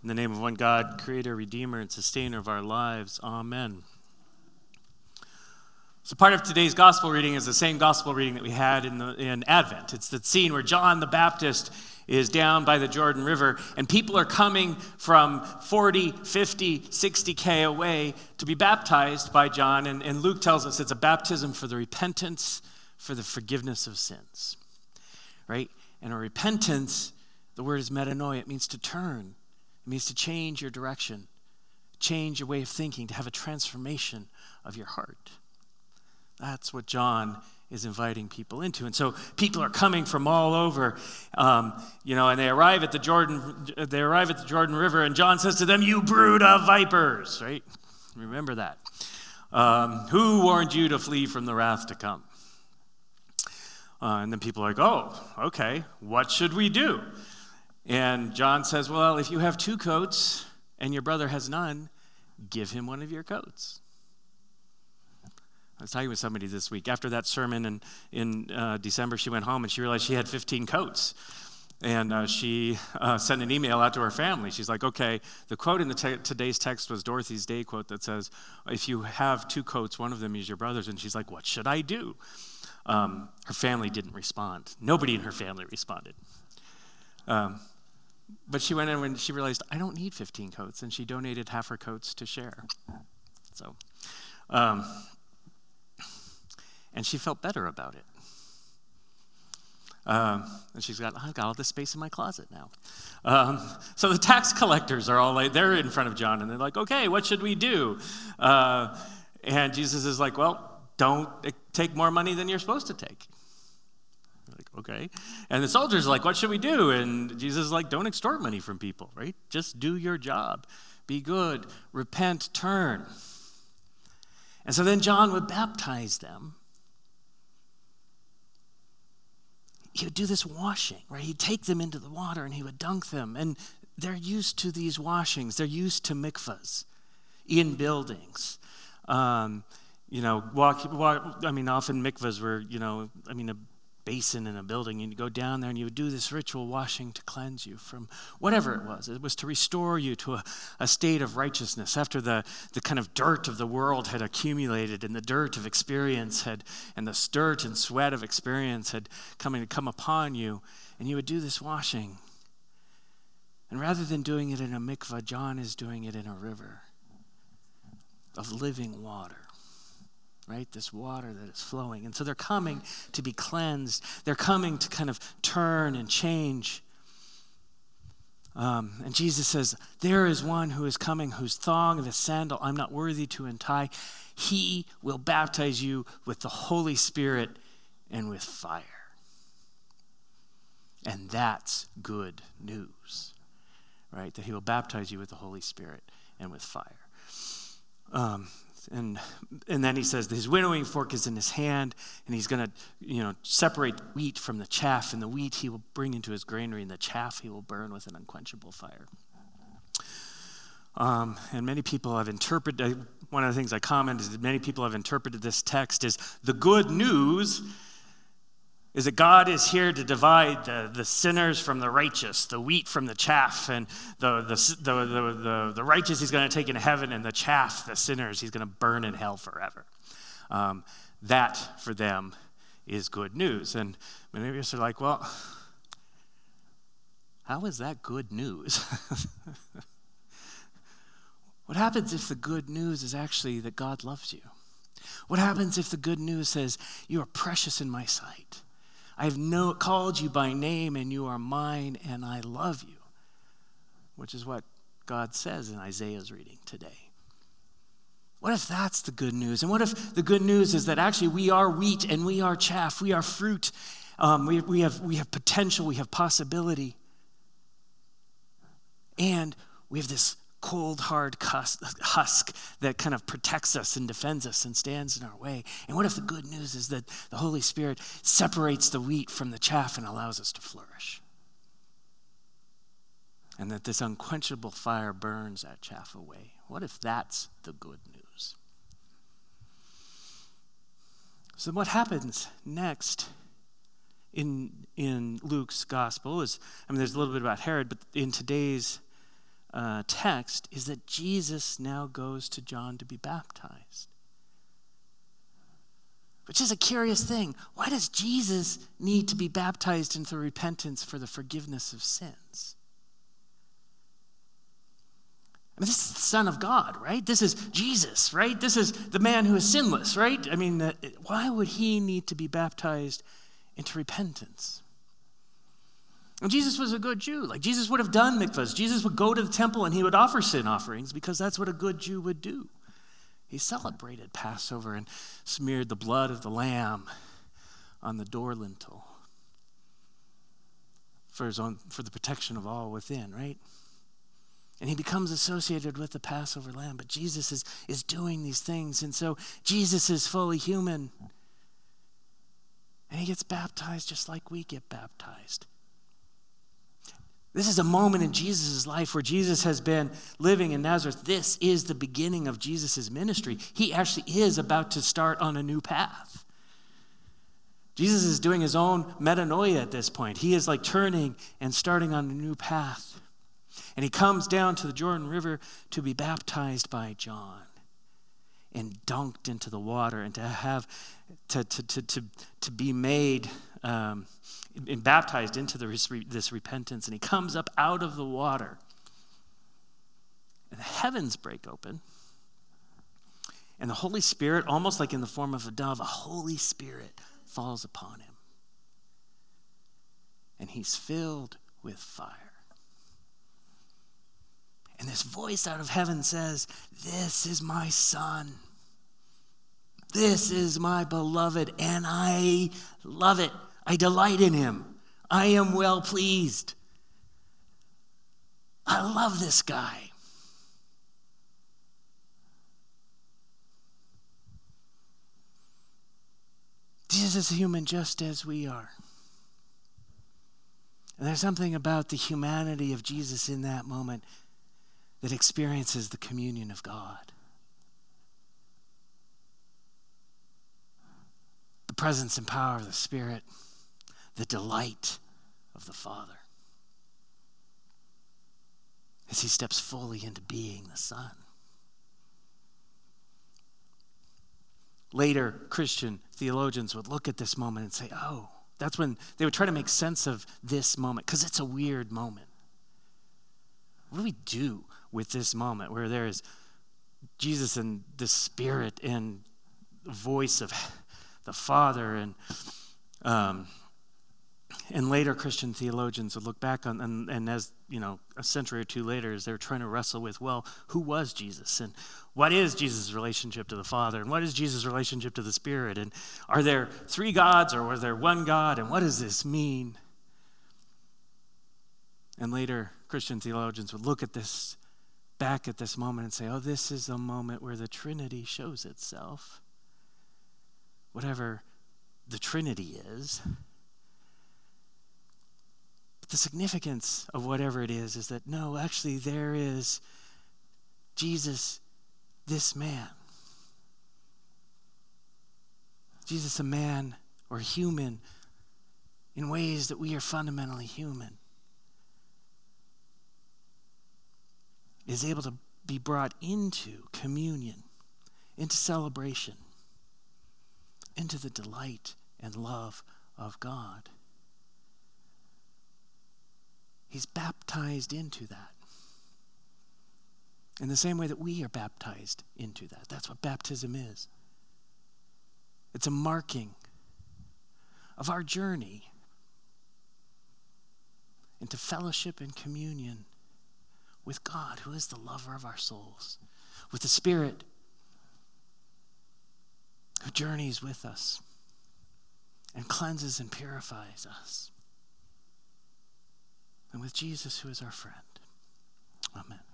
In the name of one God, creator, redeemer, and sustainer of our lives, amen. So part of today's gospel reading is the same gospel reading that we had in Advent. It's the scene where John the Baptist is down by the Jordan River, and people are coming from 40, 50, 60K away to be baptized by John, and Luke tells us it's a baptism for the repentance, for the forgiveness of sins, right? And a repentance, the word is metanoia, it means to turn. It means to change your direction, change your way of thinking, to have a transformation of your heart. That's what John is inviting people into. And so people are coming from all over, and they arrive at the Jordan River, and John says to them, "You brood of vipers," right? Remember that. Who warned you to flee from the wrath to come? And then people are like, "Oh, okay, what should we do?" And John says, well, if you have 2 coats and your brother has none, give him one of your coats. I was talking with somebody this week. After that sermon in December, she went home and she realized she had 15 coats. And she sent an email out to her family. She's like, okay, the quote in today's text was Dorothy's Day quote that says, if you have 2 coats, one of them is your brother's. And she's like, what should I do? Her family didn't respond. Nobody in her family responded. But she went in when she realized, I don't need 15 coats, and she donated half her coats to share. So, and she felt better about it. And I've got all this space in my closet now. So the tax collectors are all they're in front of John, and they're like, okay, what should we do? And Jesus is like, well, don't take more money than you're supposed to take. Like, okay. And the soldiers are like, what should we do? And Jesus is like, don't extort money from people, right? Just do your job. Be good. Repent. Turn. And so then John would baptize them. He would do this washing, right? He'd take them into the water and he would dunk them. And they're used to these washings. They're used to mikvahs in buildings. Often mikvahs were, a basin in a building, and you go down there and you would do this ritual washing to cleanse you from whatever it was. It was to restore you to a state of righteousness after the kind of dirt of the world had accumulated, and the dirt of experience and the dirt and sweat of experience had come upon you, and you would do this washing. And rather than doing it in a mikvah, John is doing it in a river of living water. Right? This water that is flowing. And so they're coming to be cleansed. They're coming to kind of turn and change. And Jesus says, there is one who is coming whose thong of his sandal I'm not worthy to untie. He will baptize you with the Holy Spirit and with fire. And that's good news. Right? That he will baptize you with the Holy Spirit and with fire. And then he says his winnowing fork is in his hand, and he's going to, separate wheat from the chaff, and the wheat he will bring into his granary, and the chaff he will burn with an unquenchable fire. And many people have interpreted, one of the things I comment is that many people have interpreted this text as the good news is that God is here to divide the sinners from the righteous, the wheat from the chaff, and the righteous he's going to take into heaven, and the chaff, the sinners, he's going to burn in hell forever. That, for them, is good news. And many of us are like, well, how is that good news? What happens if the good news is actually that God loves you? What happens if the good news says, you are precious in my sight? I have called you by name, and you are mine, and I love you, which is what God says in Isaiah's reading today. What if that's the good news? And what if the good news is that actually we are wheat and we are chaff, we are fruit, we have potential, we have possibility, and we have this cold, hard husk that kind of protects us and defends us and stands in our way. And what if the good news is that the Holy Spirit separates the wheat from the chaff and allows us to flourish? And that this unquenchable fire burns that chaff away. What if that's the good news? So what happens next in Luke's gospel is, there's a little bit about Herod, but in today's text is that Jesus now goes to John to be baptized. Which is a curious thing. Why does Jesus need to be baptized into repentance for the forgiveness of sins? I mean, this is the Son of God, right? This is Jesus, right? This is the man who is sinless, right? I mean, why would he need to be baptized into repentance? And Jesus was a good Jew. Like, Jesus would have done mikvahs. Jesus would go to the temple and he would offer sin offerings because that's what a good Jew would do. He celebrated Passover and smeared the blood of the lamb on the door lintel for the protection of all within, right? And he becomes associated with the Passover lamb. But Jesus is doing these things. And so Jesus is fully human. And he gets baptized just like we get baptized. This is a moment in Jesus' life where Jesus has been living in Nazareth. This is the beginning of Jesus' ministry. He actually is about to start on a new path. Jesus is doing his own metanoia at this point. He is like turning and starting on a new path. And he comes down to the Jordan River to be baptized by John and dunked into the water and to have to be made and baptized into this repentance. And he comes up out of the water. And the heavens break open. And the Holy Spirit, almost like in the form of a dove, a Holy Spirit falls upon him. And he's filled with fire. And this voice out of heaven says, "This is my Son. This is my beloved, and I love it. I delight in him. I am well pleased." I love this guy. Jesus is human just as we are. And there's something about the humanity of Jesus in that moment that experiences the communion of God. The presence and power of the Spirit, the delight of the Father, as he steps fully into being the Son. Later, Christian theologians would look at this moment and say, oh, that's when they would try to make sense of this moment, because it's a weird moment. What do we do with this moment where there is Jesus and the Spirit and the voice of the Father? And later Christian theologians would look back on, and as you know, a century or two later, as they're trying to wrestle with, well, who was Jesus? And what is Jesus' relationship to the Father? And what is Jesus' relationship to the Spirit? And are there three gods, or was there one God? And what does this mean? And later Christian theologians would look at this, back at this moment and say, oh, this is the moment where the Trinity shows itself. Whatever the Trinity is. But the significance of whatever it is that no, actually there is Jesus, this man. Jesus, a man or human in ways that we are fundamentally human, is able to be brought into communion, into celebration, into the delight and love of God. He's baptized into that. In the same way that we are baptized into that. That's what baptism is. It's a marking of our journey into fellowship and communion with God, who is the lover of our souls, with the Spirit who journeys with us and cleanses and purifies us, and with Jesus, who is our friend. Amen.